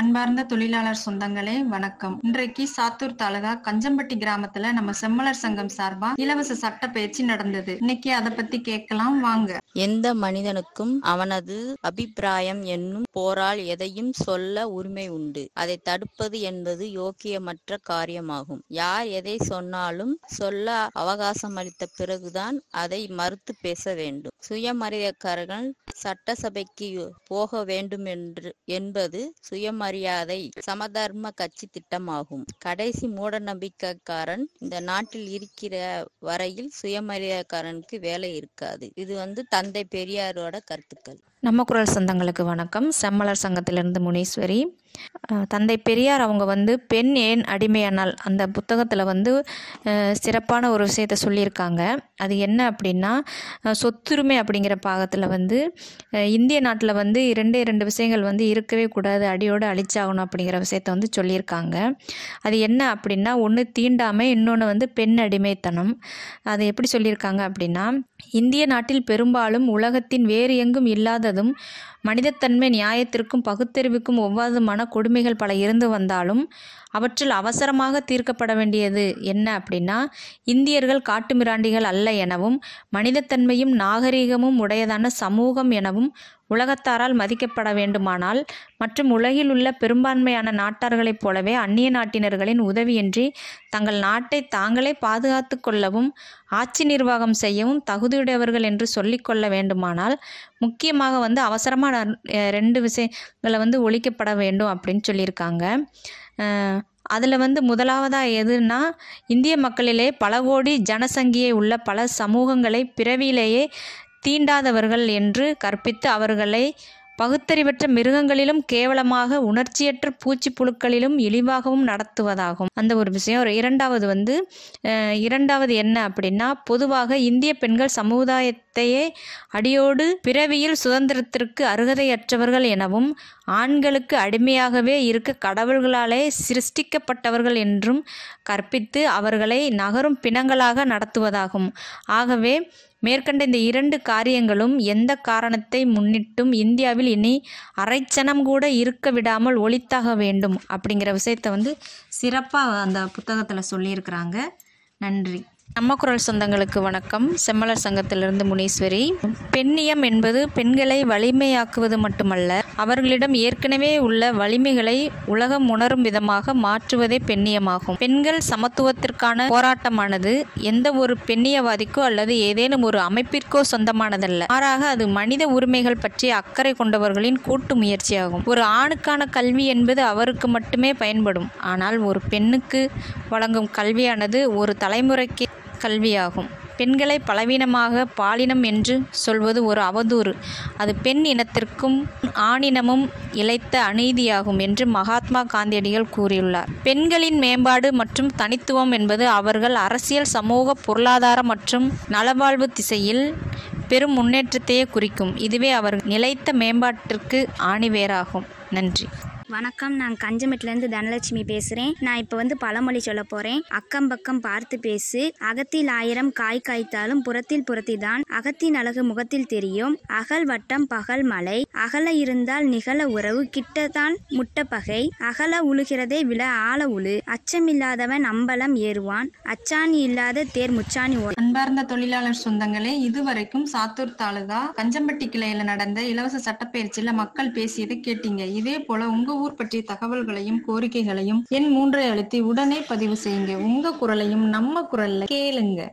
அன்பார்ந்த தொழிலாளர் சொந்தங்களே வணக்கம். இன்றைக்கு சாத்தூர் தாலுகா கஞ்சம்பட்டி கிராமத்துல நம்ம செம்மலர் சங்கம் சார்பா இலவச சட்ட பயிற்சி நடந்தது. இன்னைக்கு அதை பத்தி கேட்கலாம் வாங்க. எந்த மனிதனுக்கும் அவனது அபிப்பிராயம் என்னும் போரால் எதையும் சொல்ல உரிமை உண்டு. அதை தடுப்பது என்பது யோக்கியமற்ற காரியமாகும். யார் எதை சொன்னாலும் சொல்ல அவகாசம் அளித்த பிறகுதான் அதை மறுத்து பேச வேண்டும். சுயமரியாதைக்காரர்கள் சட்டசபைக்கு போக வேண்டும் என்பது சுயமரியாதை சமதர்ம கட்சி திட்டமாகும். கடைசி மூட நம்பிக்கைக்காரன் இந்த நாட்டில் இருக்கிற வரையில் சுயமரியாதைக்காரனுக்கு வேலை இருக்காது. இது தந்தை பெரியாரோட கருத்துக்கள். நம்ம குரல் சொந்தங்களுக்கு வணக்கம். செம்மலர் சங்கத்திலிருந்து முனீஸ்வரி. தந்தை பெரியார் அவங்க பெண் ஏன் அடிமையானால் அந்த புத்தகத்தில் சிறப்பான ஒரு விஷயத்தை சொல்லியிருக்காங்க. அது என்ன அப்படின்னா, சொத்துரிமை அப்படிங்கிற பாகத்தில் இந்திய நாட்டில் இரண்டு விஷயங்கள் இருக்கவே கூடாது, அடியோடு அழிச்சாகணும் அப்படிங்கிற விஷயத்தை சொல்லியிருக்காங்க. அது என்ன அப்படின்னா, ஒன்று தீண்டாமை, இன்னொன்று பெண் அடிமைத்தனம். அது எப்படி சொல்லியிருக்காங்க அப்படின்னா, இந்திய நாட்டில் பெரும்பாலும் உலகத்தின் வேறு எங்கும் இல்லாததும் மனிதத்தன்மை நியாயத்திற்கும் பகுத்தறிவுக்கும் ஒவ்வாதமான கொடுமைகள் பல இருந்து வந்தாலும் அவற்றில் அவசரமாக தீர்க்கப்பட வேண்டியது என்ன அப்படின்னா, இந்தியர்கள் காட்டுமிராண்டிகள் அல்ல எனவும் மனிதத்தன்மையும் நாகரீகமும் உடையதான சமூகம் எனவும் உலகத்தாரால் மதிக்கப்பட வேண்டுமானால் மற்றும் உலகில் உள்ள பெரும்பான்மையான நாட்டார்களைப் போலவே அந்நிய நாட்டினர்களின் உதவியின்றி தங்கள் நாட்டை தாங்களே பாதுகாத்து கொள்ளவும் ஆட்சி நிர்வாகம் செய்யவும் தகுதியுடையவர்கள் என்று சொல்லிக்கொள்ள வேண்டுமானால் முக்கியமாக அவசரமான 2 விஷயங்களை ஒழிக்கப்பட வேண்டும் அப்படின்னு சொல்லியிருக்காங்க. அதில் முதலாவதாக எதுன்னா, இந்திய மக்களிலே பல கோடி ஜனசங்கியை உள்ள பல சமூகங்களை பிறவியிலேயே தீண்டாதவர்கள் என்று கற்பித்து அவர்களை பகுத்தறிவற்ற மிருகங்களிலும் கேவலமாக உணர்ச்சியற்ற பூச்சி புழுக்களிலும் இழிவாகவும் நடத்துவதாகும். அந்த ஒரு விஷயம். இரண்டாவது என்ன அப்படின்னா, பொதுவாக இந்திய பெண்கள் சமுதாயத்தையே அடியோடு பிறவியில் சுதந்திரத்திற்கு அருகதையற்றவர்கள் எனவும் ஆண்களுக்கு அடிமையாகவே இருக்க கடவுள்களாலே சிருஷ்டிக்கப்பட்டவர்கள் என்றும் கற்பித்து அவர்களை நகரும் பிணங்களாக நடத்துவதாகும். ஆகவே மேற்கண்ட இந்த 2 காரியங்களும் எந்த காரணத்தை முன்னிட்டும் இந்தியாவில் இனி அரைச்சனம் கூட இருக்க விடாமல் ஒழித்தாக வேண்டும் அப்படிங்கிற விஷயத்தை சிறப்பாக அந்த புத்தகத்தில் சொல்லியிருக்கிறாங்க. நன்றி. நம்ம குரல் சொந்தங்களுக்கு வணக்கம். செம்மலர் சங்கத்திலிருந்து முனீஸ்வரி. பெண்ணியம் என்பது பெண்களை வலிமையாக்குவது மட்டுமல்ல, அவர்களிடம் ஏற்கனவே உள்ள வலிமைகளை உலகம் உணரும் விதமாக மாற்றுவதே பெண்ணியமாகும். பெண்கள் சமத்துவத்திற்கான போராட்டமானது எந்த ஒரு பெண்ணியவாதிக்கோ அல்லது ஏதேனும் ஒரு அமைப்பிற்கோ சொந்தமானதல்ல. மாறாக அது மனித உரிமைகள் பற்றிய அக்கறை கொண்டவர்களின் கூட்டு முயற்சியாகும். ஒரு ஆணுக்கான கல்வி என்பது அவருக்கு மட்டுமே பயன்படும். ஆனால் ஒரு பெண்ணுக்கு வழங்கும் கல்வியானது ஒரு தலைமுறைக்கு கல்வியாகும். பெண்களை பலவீனமாக பாலினம் என்று சொல்வது ஒரு அவதூறு. அது பெண் இனத்திற்கும் ஆணினமும் இழைத்த அநீதியாகும் என்று மகாத்மா காந்தியடிகள் கூறியுள்ளார். பெண்களின் மேம்பாடு மற்றும் தனித்துவம் என்பது அவர்கள் அரசியல், சமூக, பொருளாதார மற்றும் நலவாழ்வு திசையில் பெரும் முன்னேற்றத்தையே குறிக்கும். இதுவே அவர்கள் நிலைத்த மேம்பாட்டிற்கு ஆணிவேராகும். நன்றி. வணக்கம். நான் கஞ்சமெட்டிலேருந்து தனலட்சுமி பேசுகிறேன். நான் இப்போ பழமொழி சொல்ல போகிறேன். அக்கம் பக்கம் பார்த்து பேசு, அகத்தில் 1000 காய் காய்த்தாலும் புறத்தில் தான் அகத்தின் அழகு முகத்தில் தெரியும். அகல் வட்டம் பகல் மலை, அகல இருந்தால் நிகழ உறவு, கிட்டத்தான் முட்ட பகை, அகல உழுகிறதே விழ ஆழ உழு, அச்சமில்லாதவன் அம்பலம் ஏறுவான், அச்சாணி இல்லாத தேர் முச்சாணி ஓடும். அன்பார்ந்த தொழிலாளர் சொந்தங்களே, இதுவரைக்கும் சாத்தூர் தாலுகா கஞ்சம்பட்டி கிளையில நடந்த இலவச சட்டப்பயிற்சியில மக்கள் பேசியதை கேட்டீங்க. இதே போல உங்க ஊர் பற்றிய தகவல்களையும் கோரிக்கைகளையும் எண் 3 அழுத்தி உடனே பதிவு செய்யுங்க. உங்க குரலையும் நம்ம குரல்ல கேளுங்க.